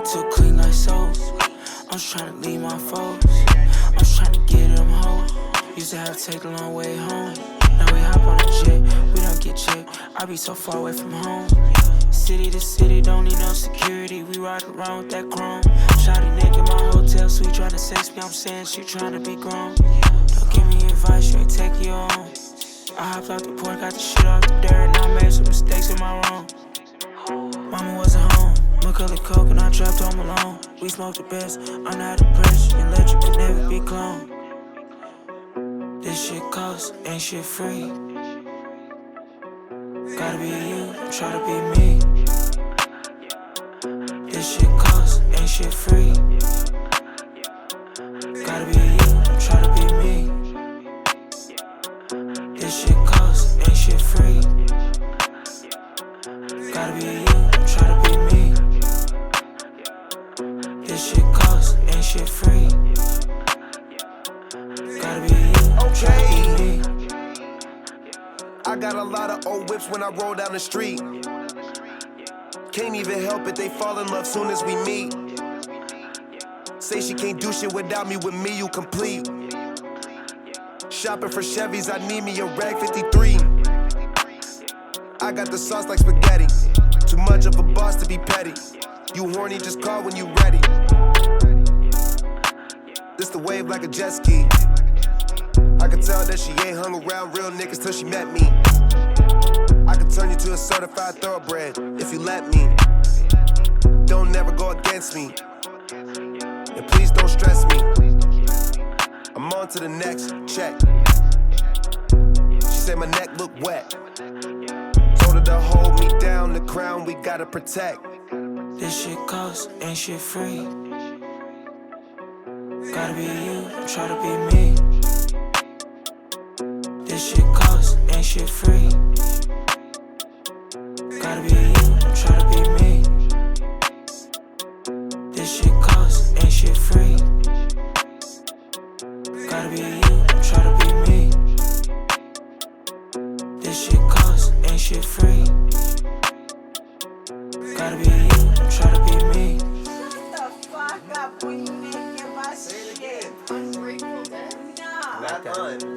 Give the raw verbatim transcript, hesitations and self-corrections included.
too clean like soap. I'm just tryna leave my foes. I'm just tryna get them hoes. Used to have to take the long way home. Now we hop on a jet, we don't get checked. I be so far away from home. City to city, don't need no security. We ride around with that chrome. Shawty naked in my hotel suite, tryna sex me. I'm saying she tryna be grown. Don't give me advice, you ain't taking your own. I hopped out the porch, got the shit off the dirt, and I made some mistakes in my room. Mama wasn't home, McCullough Coke, and I trapped home alone. We smoked the best, I'm not depressed, and let you could never be cloned. This shit costs, ain't shit free. Gotta be you, try to be me. This shit costs, ain't shit free. Gotta be you, try to be me. This shit costs, ain't shit free. Gotta be you, try to be me. This shit costs, ain't shit free. Gotta be you, try to be me. I got a lot of old whips when I roll down the street. Can't even help it, they fall in love soon as we meet. Say she can't do shit without me, with me you complete. Shopping for Chevys, I need me a rag fifty-three. I got the sauce like spaghetti. Too much of a boss to be petty. You horny, just call when you ready. This the wave like a jet ski. I can tell that she ain't hung around real niggas till she met me. I can turn you to a certified thoroughbred if you let me. Don't never go against me. And please don't stress me. I'm on to the next check. She said my neck look wet. Told her to hold me down, the crown we gotta protect. This shit costs, ain't shit free. Gotta be you, try to be me. This shit costs, ain't shit free. Gotta be you, try to be me. This shit costs, ain't shit free. Gotta be you, try to be me. This shit costs, ain't shit free. Gotta be you, try to be me. Shut the fuck up when you making my shit. Ungrateful, then. No. Not fun.